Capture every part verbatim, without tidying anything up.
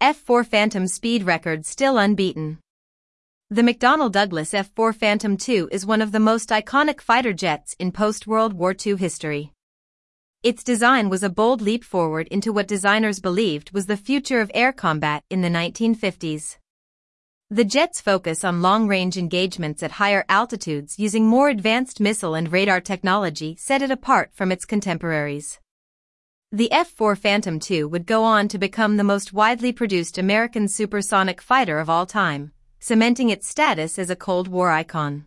F four Phantom speed record still unbeaten. The McDonnell Douglas F four Phantom two is one of the most iconic fighter jets in post-World War Two history. Its design was a bold leap forward into what designers believed was the future of air combat in the nineteen fifties. The jet's focus on long-range engagements at higher altitudes using more advanced missile and radar technology set it apart from its contemporaries. The F four Phantom two would go on to become the most widely produced American supersonic fighter of all time, cementing its status as a Cold War icon.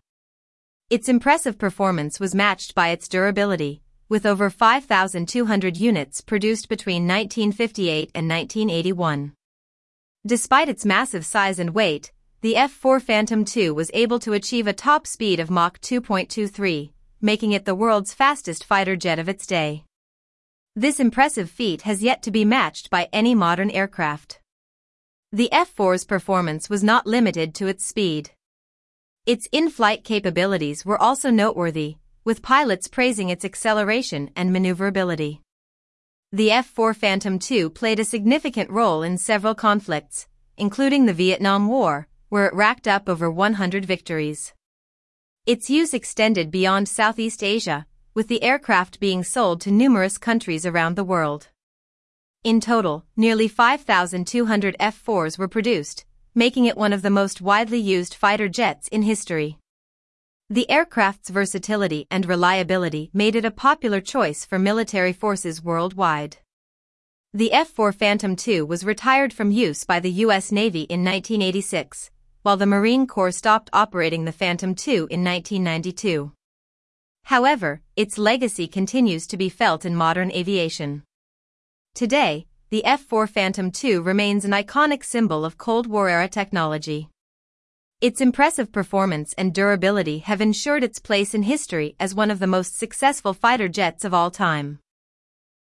Its impressive performance was matched by its durability, with over five thousand two hundred units produced between nineteen fifty-eight and nineteen eighty-one. Despite its massive size and weight, the F four Phantom two was able to achieve a top speed of Mach two point two three, making it the world's fastest fighter jet of its day. This impressive feat has yet to be matched by any modern aircraft. The F four's performance was not limited to its speed. Its in-flight capabilities were also noteworthy, with pilots praising its acceleration and maneuverability. The F four Phantom two played a significant role in several conflicts, including the Vietnam War, where it racked up over one hundred victories. Its use extended beyond Southeast Asia, with the aircraft being sold to numerous countries around the world. In total, nearly five thousand two hundred F fours were produced, making it one of the most widely used fighter jets in history. The aircraft's versatility and reliability made it a popular choice for military forces worldwide. The F four Phantom two was retired from use by the U S Navy in nineteen eighty-six, while the Marine Corps stopped operating the Phantom two in nineteen ninety-two. However, its legacy continues to be felt in modern aviation. Today, the F four Phantom two remains an iconic symbol of Cold War-era technology. Its impressive performance and durability have ensured its place in history as one of the most successful fighter jets of all time.